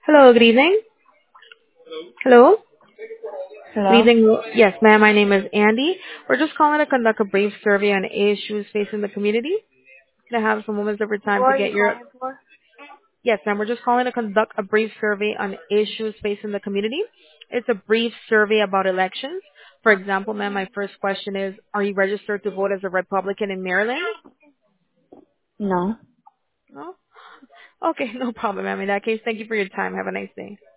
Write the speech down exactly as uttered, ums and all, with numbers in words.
Hello, good evening. Hello. Good Hello? evening. Yes, ma'am. My name is Andy. We're just calling to conduct a brief survey on issues facing the community. Can I have some moments of your Who time to are you get your... calling for? Yes, ma'am. We're just calling to conduct a brief survey on issues facing the community. It's a brief survey about elections. For example, ma'am, my first question is, are you registered to vote as a Republican in Maryland? No. No? Okay, no problem, ma'am. In that case, thank you for your time. Have a nice day.